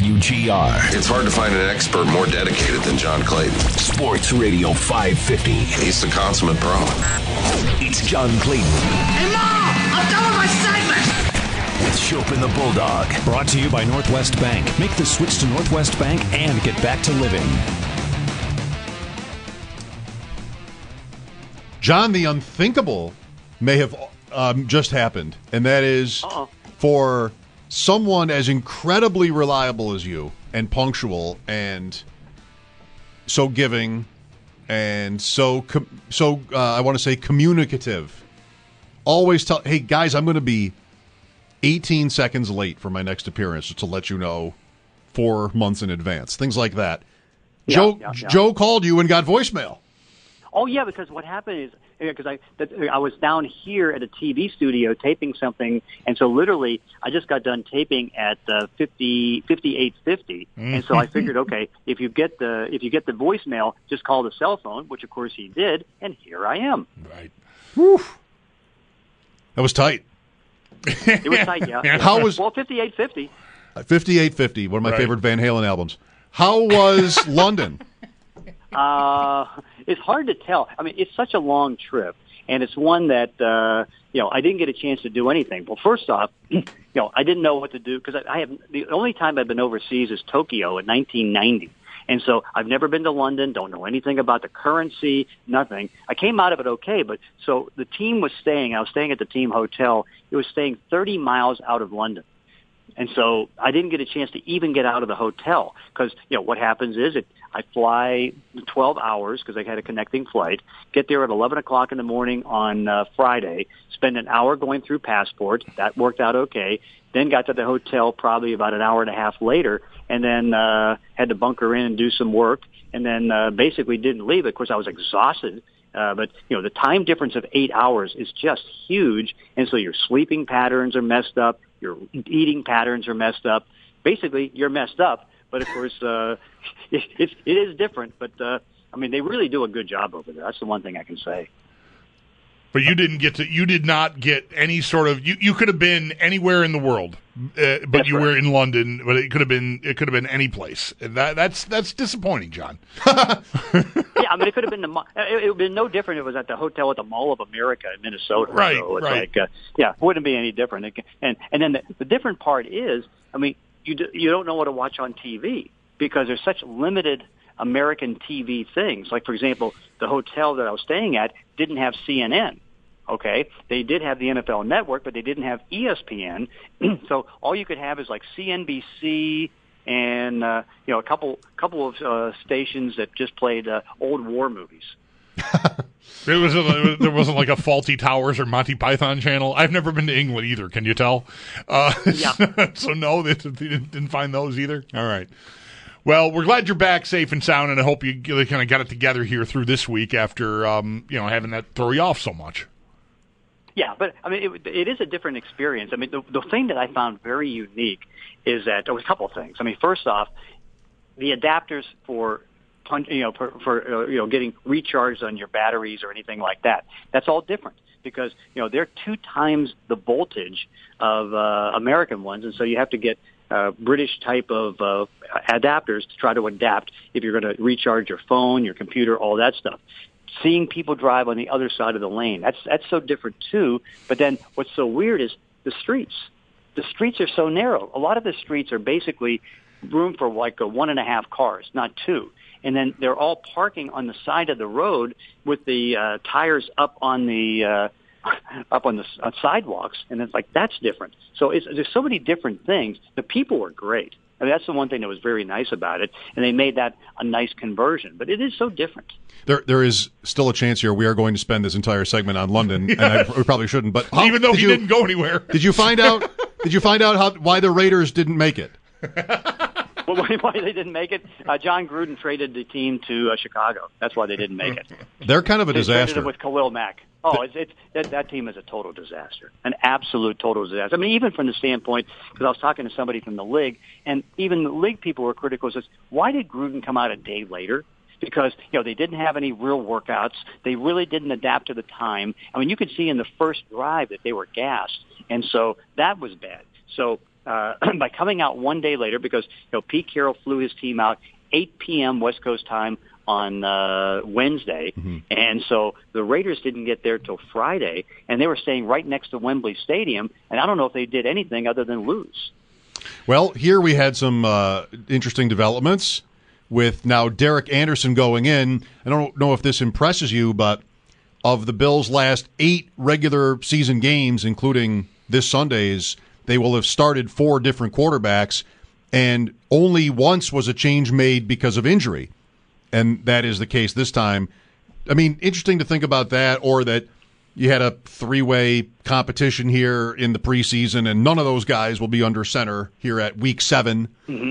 WGR. It's hard to find an expert more dedicated than John Clayton. Sports Radio 550. He's the consummate pro. It's John Clayton. Hey, Mom! I'm done with my segment! With Chopin the Bulldog. Brought to you by Northwest Bank. Make the switch to Northwest Bank and get back to living. John, the unthinkable may have just happened, and that is for someone as incredibly reliable as you and punctual and so giving and so I want to say communicative. Always tell, hey, guys, I'm going to be 18 seconds late for my next appearance, just to let you know 4 months in advance. Things like that. Yeah. Joe called you and got voicemail. Oh, yeah, because what happened is, because I was down here at a TV studio taping something, and so literally I just got done taping at 5850, and so I figured, okay, if you get the voicemail, just call the cell phone, which of course he did, and here I am. Right. Whew. That was tight. It was tight, yeah. How was 5850? 5850, one of my favorite Van Halen albums. How was London? It's hard to tell. I mean, it's such a long trip, and it's one that I didn't get a chance to do anything. Well, first off, I didn't know what to do because the only time I've been overseas is Tokyo in 1990. And so I've never been to London, don't know anything about the currency, nothing. I came out of it okay, but so the team was I was staying at the team hotel. It was staying 30 miles out of London. And so I didn't get a chance to even get out of the hotel because, what happens is I fly 12 hours because I had a connecting flight, get there at 11 o'clock in the morning on Friday, spend an hour going through passport. That worked out okay. Then got to the hotel probably about an hour and a half later, and then had to bunker in and do some work, and then basically didn't leave. Of course, I was exhausted. But, the time difference of 8 hours is just huge, and so your sleeping patterns are messed up, your eating patterns are messed up. Basically, you're messed up, but, of course, it is different. But, they really do a good job over there. That's the one thing I can say. But you did not get any sort of, you could have been anywhere in the world, but That's you right. were in London, but it could have been any place. And that's disappointing, John. Yeah, it could have been it would have been no different if it was at the hotel at the Mall of America in Minnesota. Right, so it's right. it wouldn't be any different. And then the different part is, you don't know what to watch on TV because there's such limited American TV things. Like, for example, the hotel that I was staying at didn't have CNN. Okay, they did have the NFL Network, but they didn't have ESPN. So all you could have is like CNBC and a couple of stations that just played old war movies. There wasn't like a Faulty Towers or Monty Python channel. I've never been to England either. Can you tell? Yeah. So no, they didn't find those either. All right. Well, we're glad you're back safe and sound, and I hope you kind of got it together here through this week after having that throw you off so much. Yeah, but it is a different experience. The thing that I found very unique is that there was a couple of things. First off, the adapters for getting recharged on your batteries or anything like that. That's all different because they're 2 times the voltage of American ones, and so you have to get British type of adapters to try to adapt if you're going to recharge your phone, your computer, all that stuff. Seeing people drive on the other side of the lane, that's so different too. But then what's so weird is the streets. The streets are so narrow. A lot of the streets are basically room for like 1.5 cars, not 2. And then they're all parking on the side of the road with the tires up on the sidewalks, and it's like that's different. So there's so many different things. The people were great. That's the one thing that was very nice about it, and they made that a nice conversion. But it is so different. There is still a chance here we are going to spend this entire segment on London, and we probably shouldn't. But even though he didn't go anywhere, did you find out? Did you find out why the Raiders didn't make it? Well, why they didn't make it? John Gruden traded the team to Chicago. That's why they didn't make it. They're kind of a disaster. They traded it with Khalil Mack. Oh, that team is a total disaster, an absolute total disaster. Even from the standpoint, because I was talking to somebody from the league, and even the league people were critical. Says, why did Gruden come out a day later? Because they didn't have any real workouts. They really didn't adapt to the time. You could see in the first drive that they were gassed, and so that was bad. So by coming out one day later, because Pete Carroll flew his team out 8 p.m. West Coast time on Wednesday, and so the Raiders didn't get there till Friday, and they were staying right next to Wembley Stadium, and I don't know if they did anything other than lose. Well, here we had some interesting developments with now Derek Anderson going in. I don't know if this impresses you, but of the Bills' last 8 regular season games, including this Sunday's, they will have started 4 different quarterbacks, and only once was a change made because of injury. And that is the case this time. I mean, interesting to think about that, or that you had a 3-way competition here in the preseason, and none of those guys will be under center here at Week 7.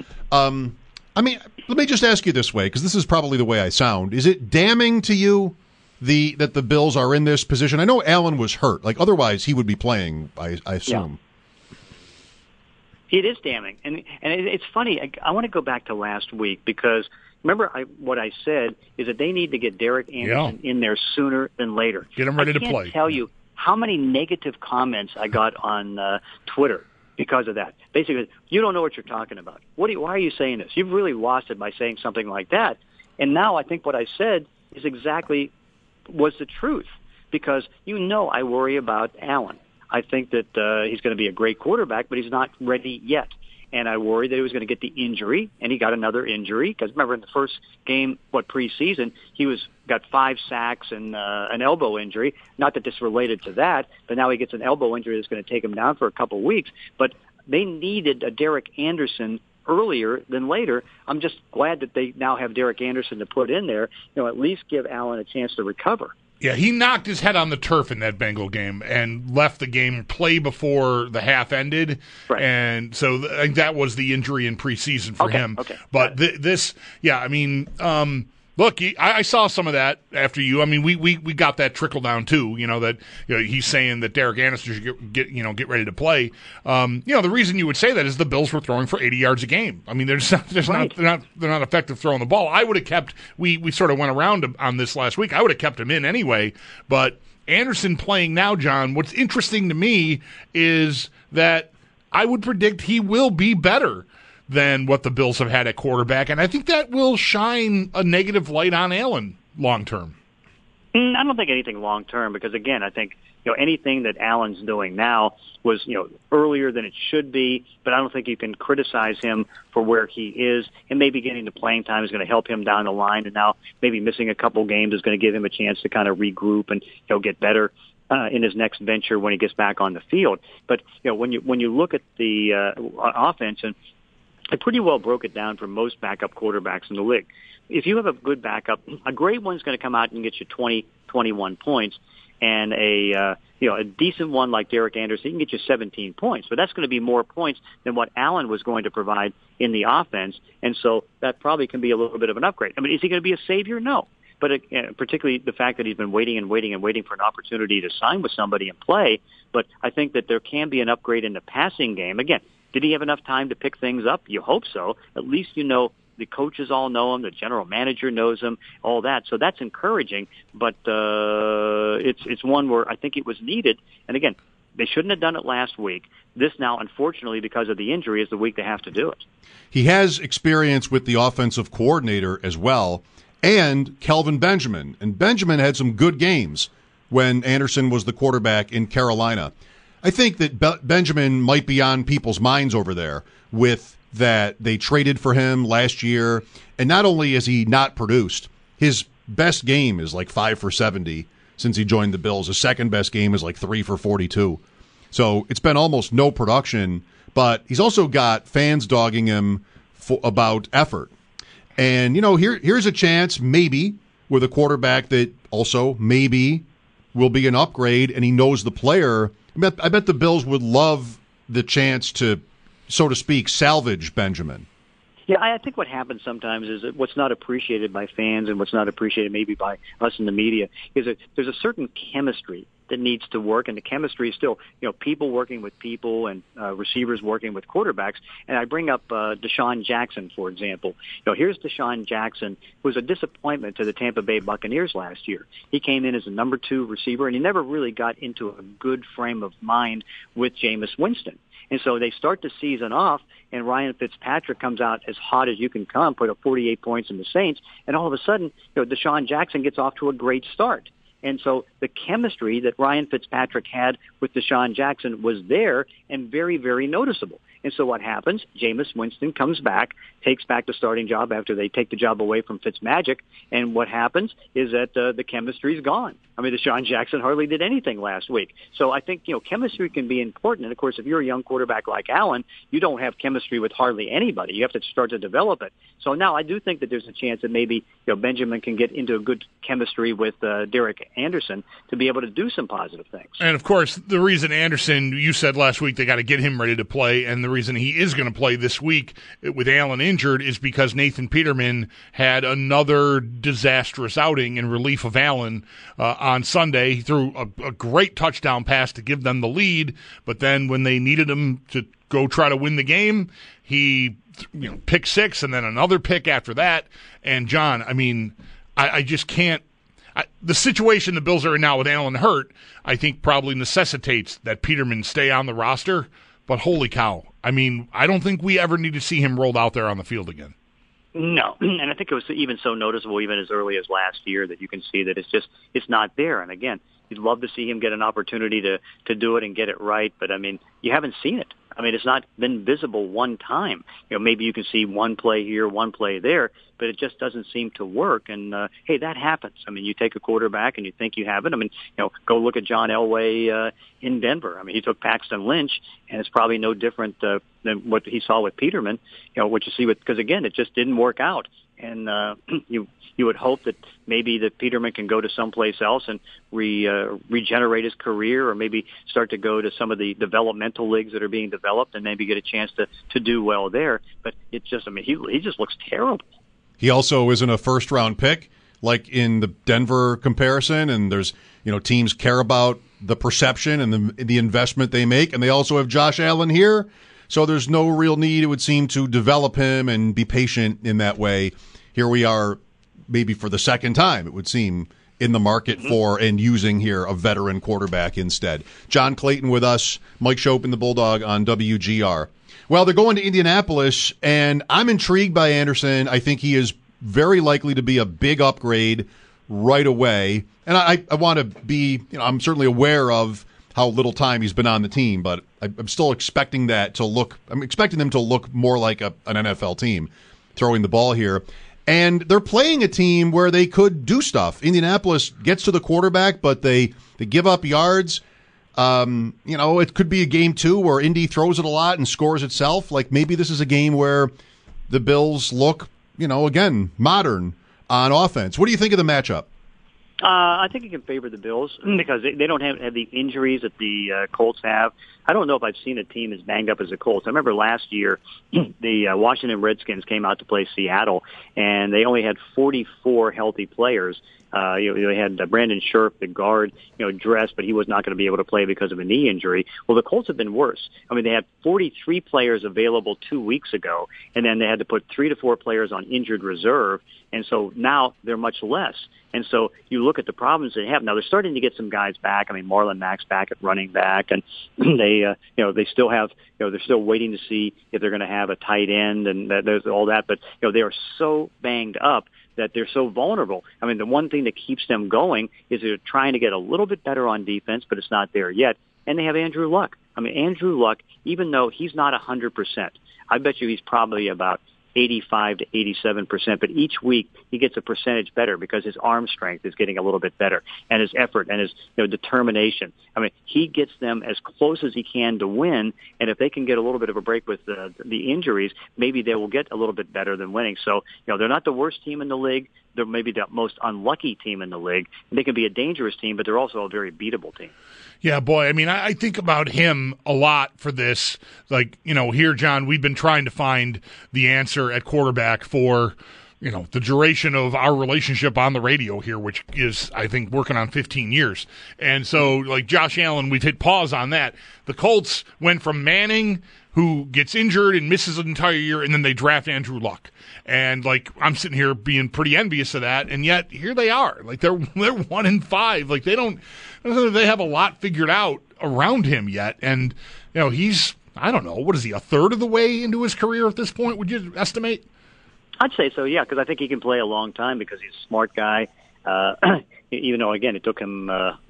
I mean, let me just ask you this way, because this is probably the way I sound. Is it damning to you that the Bills are in this position? I know Allen was hurt. Like, otherwise he would be playing, I assume. Yeah. It is damning. And it's funny. I want to go back to last week, because remember what I said is that they need to get Derek Anderson in there sooner than later. Get him ready to play. I can't tell you how many negative comments I got on Twitter because of that. Basically, you don't know what you're talking about. Why are you saying this? You've really lost it by saying something like that. And now I think what I said is exactly was the truth, because I worry about Allen. I think that he's going to be a great quarterback, but he's not ready yet. And I worried that he was going to get the injury, and he got another injury. Because remember, in the first game, preseason, he got 5 sacks and an elbow injury. Not that this related to that, but now he gets an elbow injury that's going to take him down for a couple of weeks. But they needed a Derek Anderson earlier than later. I'm just glad that they now have Derek Anderson to put in there. At least give Allen a chance to recover. Yeah, he knocked his head on the turf in that Bengal game and left the game play before the half ended. Right. And so I think that was the injury in preseason for him. Okay. But look, I saw some of that after you. I mean, we got that trickle down too. That he's saying that Derek Anderson should get ready to play. The reason you would say that is the Bills were throwing for 80 yards a game. I mean, they're not effective throwing the ball. I would have kept. We sort of went around on this last week. I would have kept him in anyway. But Anderson playing now, John. What's interesting to me is that I would predict he will be better than what the Bills have had at quarterback, and I think that will shine a negative light on Allen long term. I don't think anything long term, because again, I think anything that Allen's doing now was earlier than it should be, but I don't think you can criticize him for where he is. And maybe getting the playing time is going to help him down the line, and now maybe missing a couple games is going to give him a chance to kind of regroup and get better in his next venture when he gets back on the field. But when you look at the offense, and I pretty well broke it down for most backup quarterbacks in the league. If you have a good backup, a great one's going to come out and get you 20, 21 points, and a decent one like Derek Anderson can get you 17 points. But that's going to be more points than what Allen was going to provide in the offense, and so that probably can be a little bit of an upgrade. I mean, is he going to be a savior? No. But particularly the fact that he's been waiting for an opportunity to sign with somebody and play. But I think that there can be an upgrade in the passing game. Again, did he have enough time to pick things up? You hope so. At least the coaches all know him, the general manager knows him, all that. So that's encouraging. But it's one where I think it was needed. And again, they shouldn't have done it last week. This now, unfortunately, because of the injury, is the week they have to do it. He has experience with the offensive coordinator as well, and Kelvin Benjamin. And Benjamin had some good games when Anderson was the quarterback in Carolina. I think that Benjamin might be on people's minds over there with that they traded for him last year. And not only has he not produced, his best game is like 5 for 70 since he joined the Bills. His second best game is like 3 for 42. So it's been almost no production, but he's also got fans dogging him about effort. And, here's a chance, maybe, with a quarterback that also maybe will be an upgrade, and he knows the player. I bet the Bills would love the chance to, so to speak, salvage Benjamin. Yeah, I think what happens sometimes is that what's not appreciated by fans and what's not appreciated maybe by us in the media is that there's a certain chemistry that needs to work, and the chemistry is still, people working with people and receivers working with quarterbacks. And I bring up Deshaun Jackson, for example. Here's Deshaun Jackson, who was a disappointment to the Tampa Bay Buccaneers last year. He came in as a number 2 receiver, and he never really got into a good frame of mind with Jameis Winston. And so they start the season off, and Ryan Fitzpatrick comes out as hot as you can come, put up 48 points in the Saints, and all of a sudden, Deshaun Jackson gets off to a great start. And so the chemistry that Ryan Fitzpatrick had with Deshaun Jackson was there and very, very noticeable. And so what happens? Jameis Winston comes back, takes back the starting job after they take the job away from Fitzmagic. And what happens is that the chemistry is gone. I mean, Deshaun Jackson hardly did anything last week. So I think, chemistry can be important. And, of course, if you're a young quarterback like Allen, you don't have chemistry with hardly anybody. You have to start to develop it. So now I do think that there's a chance that maybe Benjamin can get into a good chemistry with Derek Anderson to be able to do some positive things. And, of course, the reason Anderson, you said last week they got to get him ready to play, and the reason he is going to play this week with Allen injured is because Nathan Peterman had another disastrous outing in relief of Allen on Sunday. He threw a great touchdown pass to give them the lead, but then when they needed him to go try to win the game, he picked six and then another pick after that. And, John, I mean, I just can't. The situation the Bills are in now with Allen hurt, I think probably necessitates that Peterman stay on the roster. But holy cow, I mean, I don't think we ever need to see him rolled out there on the field again. No, and I think it was even so noticeable even as early as last year that you can see that it's not there. And again, you'd love to see him get an opportunity to do it and get it right, but I mean, you haven't seen it. I mean, it's not been visible one time. Maybe you can see one play here, one play there, but it just doesn't seem to work. And, hey, that happens. I mean, you take a quarterback and you think you have it. I mean, go look at John Elway in Denver. I mean, he took Paxton Lynch, and it's probably no different than what he saw with Peterman, what you see because, again, it just didn't work out. And you would hope that maybe that Peterman can go to someplace else and regenerate his career, or maybe start to go to some of the developmental leagues that are being developed and maybe get a chance to do well there. But it just, I mean, he just looks terrible. He also isn't a first-round pick like in the Denver comparison, and there's, teams care about the perception and the investment they make, and they also have Josh Allen here, so there's no real need, it would seem, to develop him and be patient in that way. Here we are, maybe for the second time, it would seem, in the market for and using here a veteran quarterback instead. John Clayton with us, Mike Schopp and the Bulldog on WGR. Well, they're going to Indianapolis, and I'm intrigued by Anderson. I think he is very likely to be a big upgrade right away. And I want to be, I'm certainly aware of how little time he's been on the team, but I'm still expecting them to look more like an NFL team throwing the ball here. And they're playing a team where they could do stuff. Indianapolis gets to the quarterback, but they give up yards. It could be a game too where Indy throws it a lot and scores itself. Like maybe this is a game where the Bills look, again, modern on offense. What do you think of the matchup? I think it can favor the Bills because they don't have the injuries that the Colts have. I don't know if I've seen a team as banged up as the Colts. I remember last year the Washington Redskins came out to play Seattle, and they only had 44 healthy players. They had Brandon Scherf, the guard, dressed, but he was not going to be able to play because of a knee injury. Well, the Colts have been worse. I mean, they had 43 players available 2 weeks ago, and then they had to put 3 to 4 players on injured reserve, and so now they're much less. And so you look at the problems they have. Now they're starting to get some guys back. I mean, Marlon Mack's back at running back, and they still have, they're still waiting to see if they're going to have a tight end, and there's all that. But they are so banged up that they're so vulnerable. I mean, the one thing that keeps them going is they're trying to get a little bit better on defense, but it's not there yet. And they have Andrew Luck. I mean, Andrew Luck, even though he's not 100%, I bet you he's probably about 85 to 87%, but each week he gets a percentage better because his arm strength is getting a little bit better, and his effort and his determination. I mean, he gets them as close as he can to win, and if they can get a little bit of a break with the injuries, maybe they will get a little bit better than winning. So, they're not the worst team in the league. They're maybe the most unlucky team in the league. They can be a dangerous team, but they're also a very beatable team. Yeah, boy, I mean, I think about him a lot for this. Like, here, John, we've been trying to find the answer at quarterback for, the duration of our relationship on the radio here, which is, I think, working on 15 years. And so, like, Josh Allen, we've hit pause on that. The Colts went from Manning, who gets injured and misses an entire year, and then they draft Andrew Luck. And, like, I'm sitting here being pretty envious of that, and yet here they are. Like, they're 1-5. Like, they have a lot figured out around him yet. And, he's I don't know, what is he, a third of the way into his career at this point, would you estimate? I'd say so, yeah, because I think he can play a long time because he's a smart guy. Even though, again, it took him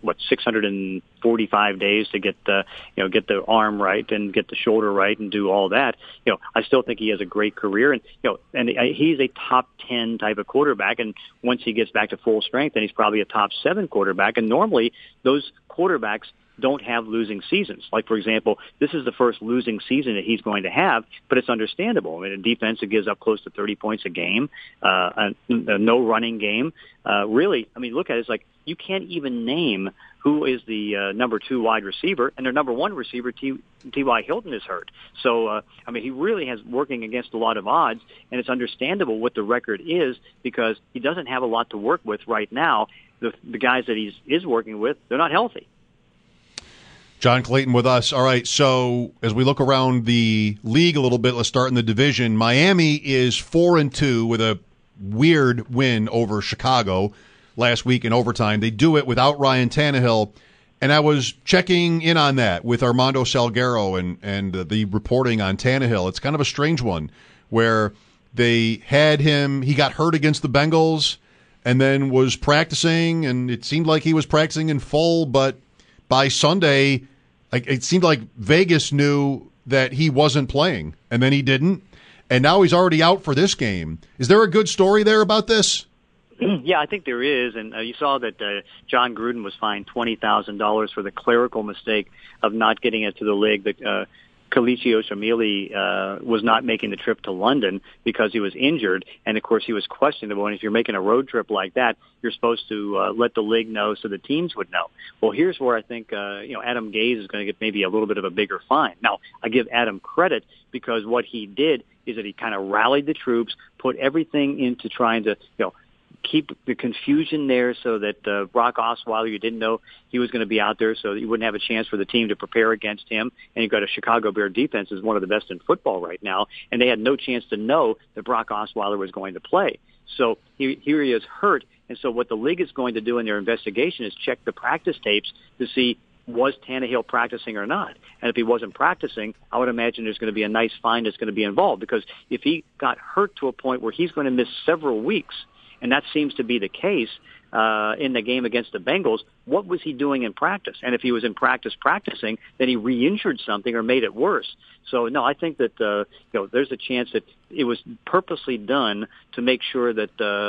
645 days to get the arm right and get the shoulder right and do all that. I still think he has a great career, and he's a top 10 type of quarterback. And once he gets back to full strength, then he's probably a top 7 quarterback. And normally, those quarterbacks don't have losing seasons. Like, for example, this is the first losing season that he's going to have, but it's understandable. I mean, a defense that gives up close to 30 points a game, no running game. Really, I mean, look at it. It's like you can't even name who is the number 2 wide receiver, and their number 1 receiver, T.Y. Hilton, is hurt. So, I mean, he really has working against a lot of odds, and it's understandable what the record is because he doesn't have a lot to work with right now. The guys that he is working with, they're not healthy. John Clayton with us. All right, so as we look around the league a little bit, let's start in the division. Miami is 4-2 with a weird win over Chicago last week in overtime. They do it without Ryan Tannehill, and I was checking in on that with Armando Salguero and the reporting on Tannehill. It's kind of a strange one where they had him, he got hurt against the Bengals and then was practicing, and it seemed like he was practicing in full, but by Sunday, it seemed like Vegas knew that he wasn't playing, and then he didn't, and now he's already out for this game. Is there a good story there about this? Yeah, I think there is, and you saw that John Gruden was fined $20,000 for the clerical mistake of not getting it to the league. That Kalichi Oshimili was not making the trip to London because he was injured, and of course he was questionable. And if you're making a road trip like that, you're supposed to let the league know so the teams would know. Well, here's where I think Adam Gase is going to get maybe a little bit of a bigger fine. Now, I give Adam credit because what he did is that he kind of rallied the troops, put everything into trying to keep the confusion there so that Brock Osweiler, you didn't know he was going to be out there, so you wouldn't have a chance for the team to prepare against him. And you've got a Chicago Bear defense is one of the best in football right now, and they had no chance to know that Brock Osweiler was going to play. So here he is hurt, and so what the league is going to do in their investigation is check the practice tapes to see was Tannehill practicing or not. And if he wasn't practicing, I would imagine there's going to be a nice fine that's going to be involved, because if he got hurt to a point where he's going to miss several weeks, and that seems to be the case in the game against the Bengals, what was he doing in practice? And if he was in practice practicing, then he re-injured something or made it worse. So, no, I think that there's a chance that it was purposely done to make sure that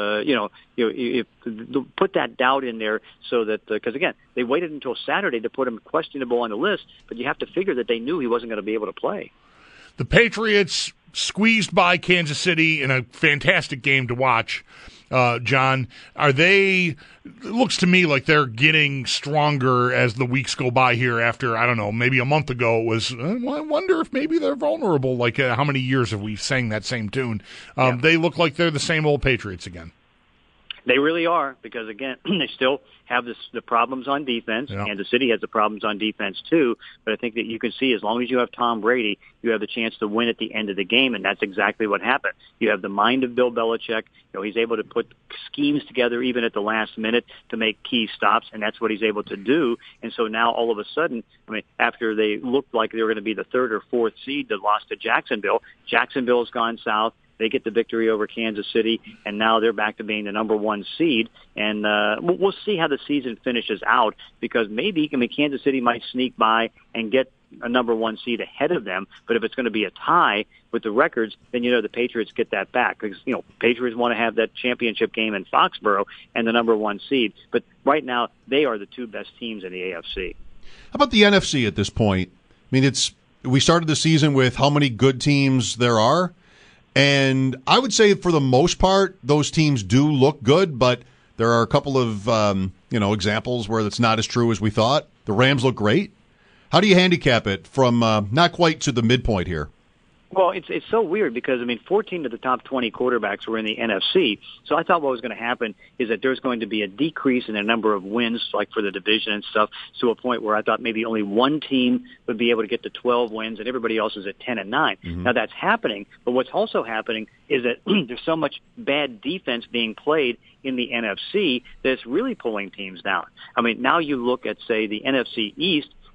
put that doubt in there so that because again they waited until Saturday to put him questionable on the list, but you have to figure that they knew he wasn't going to be able to play. The Patriots squeezed by Kansas City in a fantastic game to watch. John, it looks to me like they're getting stronger as the weeks go by here after, I don't know, maybe a month ago it was, I wonder if maybe they're vulnerable. Like, how many years have we sang that same tune? They look like they're the same old Patriots again. They really are, because, again, they still have the problems on defense. Yeah. Kansas City has the problems on defense, too. But I think that you can see as long as you have Tom Brady, you have the chance to win at the end of the game, and that's exactly what happened. You have the mind of Bill Belichick. He's able to put schemes together even at the last minute to make key stops, and that's what he's able to do. And so now all of a sudden, after they looked like they were going to be the 3rd or 4th seed that lost to Jacksonville's gone south. They get the victory over Kansas City, and now they're back to being the number 1 seed. And we'll see how the season finishes out, because maybe Kansas City might sneak by and get a number 1 seed ahead of them. But if it's going to be a tie with the records, then the Patriots get that back, because Patriots want to have that championship game in Foxborough and the number 1 seed. But right now, they are the 2 best teams in the AFC. How about the NFC at this point? We started the season with how many good teams there are. And I would say for the most part, those teams do look good, but there are a couple of examples where it's not as true as we thought. The Rams look great. How do you handicap it from not quite to the midpoint here? Well, it's so weird because, 14 of the top 20 quarterbacks were in the NFC. So I thought what was going to happen is that there's going to be a decrease in the number of wins, like for the division and stuff, to a point where I thought maybe only one team would be able to get to 12 wins and everybody else is at 10 and 9. Mm-hmm. Now that's happening, but what's also happening is that there's so much bad defense being played in the NFC that it's really pulling teams down. Now you look at, say, the NFC East,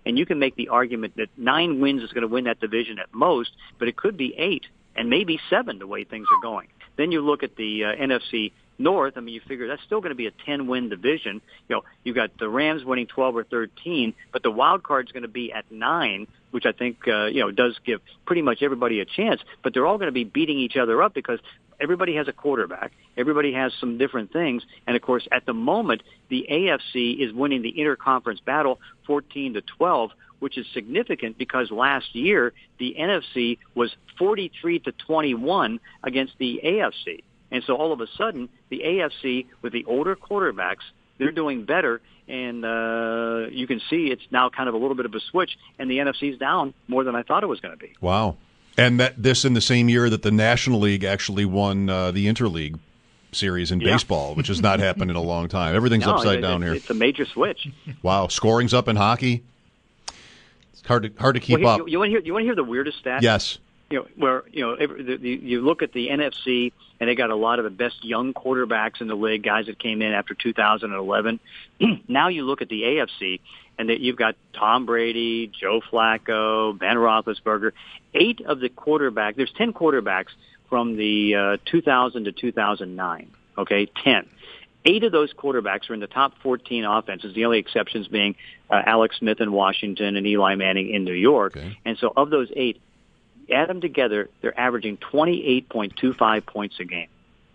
and you can make the argument that 9 wins is going to win that division at most, but it could be 8 and maybe 7 the way things are going. Then you look at the NFC North. I mean, you figure that's still going to be a 10-win division. You've got the Rams winning 12 or 13, but the wild card's going to be at 9, which I think does give pretty much everybody a chance. But they're all going to be beating each other up because everybody has a quarterback. Everybody has some different things. And, of course, at the moment, the AFC is winning the interconference battle 14-12, which is significant because last year the NFC was 43-21 against the AFC. And so all of a sudden, the AFC, with the older quarterbacks, they're doing better, and you can see it's now kind of a little bit of a switch, and the NFC's down more than I thought it was going to be. Wow. And this in the same year that the National League actually won the Interleague series in baseball, which has not happened in a long time. Everything's upside down here. It's a major switch. Wow. Scoring's up in hockey. It's hard to keep up. You want to hear the weirdest stat? Yes. You look at the NFC, and they got a lot of the best young quarterbacks in the league, guys that came in after 2011. Now you look at the AFC, and you've got Tom Brady, Joe Flacco, Ben Roethlisberger. 8 of the quarterbacks, there's 10 quarterbacks from the 2000 to 2009, okay, 10. 8 of those quarterbacks are in the top 14 offenses, the only exceptions being Alex Smith in Washington and Eli Manning in New York. Okay. And so of those 8, add them together, they're averaging 28.25 points a game.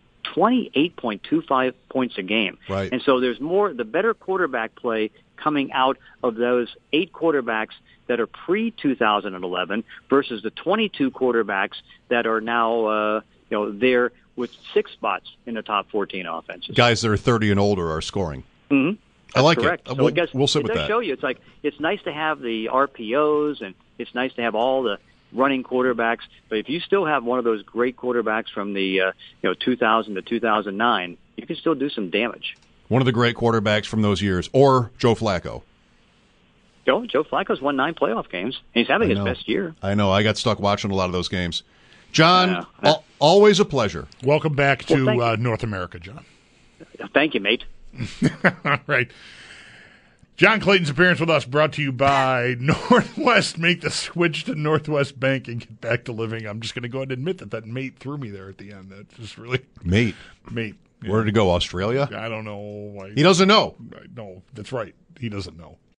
28.25 points a game. Right. And so there's the better quarterback play coming out of those 8 quarterbacks that are pre-2011 versus the 22 quarterbacks that are now there with 6 spots in the top 14 offenses. Guys that are 30 and older are scoring. Mm-hmm. I like correct. it. So We'll sit with that. It does show you. It's nice to have the RPOs, and it's nice to have all the running quarterbacks. But if you still have one of those great quarterbacks from the 2000 to 2009, you can still do some damage. One of the great quarterbacks from those years, or Joe Flacco. Joe Flacco's won 9 playoff games. He's having his best year. I know. I got stuck watching a lot of those games. John, always a pleasure. Welcome back to North America, John. Thank you, mate. All right. John Clayton's appearance with us brought to you by Northwest. Make the switch to Northwest Bank and get back to living. I'm just going to go ahead and admit that mate threw me there at the end. That's just really... Mate. Yeah. Where did it go? Australia? I don't know. He doesn't know. No, that's right. He doesn't know.